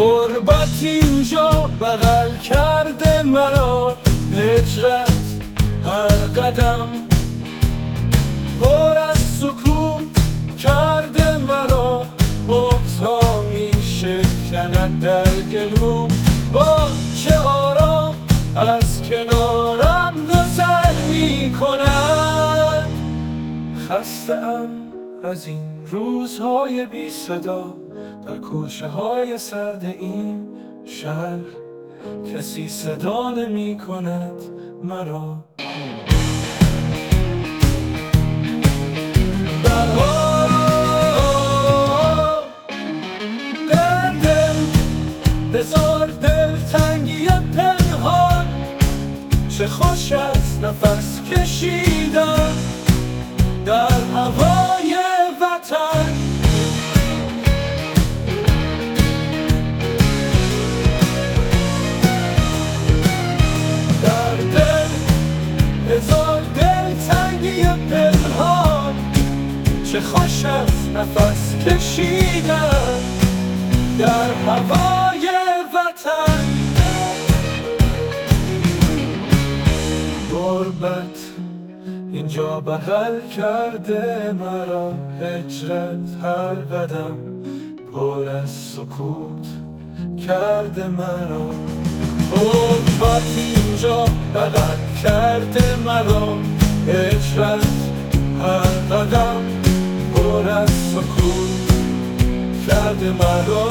غربت اینجا بغل کرده مرا، هجرت هر قدم پر از سکوت کرده مرا. بغض‌ها می شکند در گلو، با چه آرام از کنارم گذر می کند. خسته‌ام از این روزهای بی صدا، در کوچه های سرد این شهر کسی صدا نمی کند مرا. در دل بذار دلتنگی پنهان، چه خوش از نفس کشیدن در هوای وطن. در دل هزار دلتنگی پنهان، چه خوش از نفس کشیدن در هوای وطن. غربت اینجا بغل کرده مرا، هجرت هر قدم پر از سکوت کرده مرا. غربت اینجا بغل کرده مرا، هجرت هر قدم پر از سکوت کرده مرا.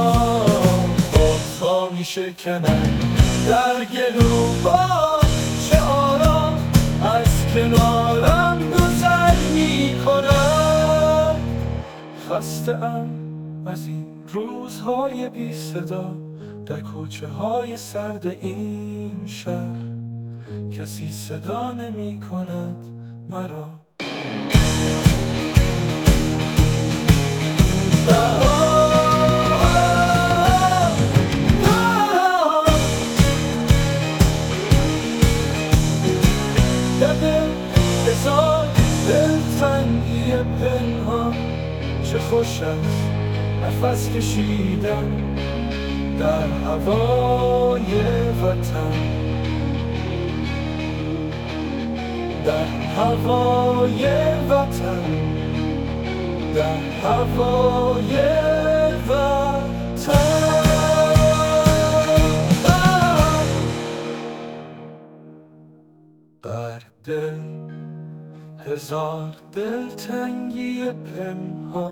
بغض‌ها می شکنند در گلو، با چه آرام از کنارم گذر می کنم. خسته‌ام از این روزهای بی صدا، در کوچه های سرد این شهر کسی صدا نمی کند مرا. در دل بذار دلتنگی پنهان، چه خوش است نفس کشیدن در هوای وطن. در هوای وطن، در هوای وطن. بر دل هزار دلتنگی پنهان،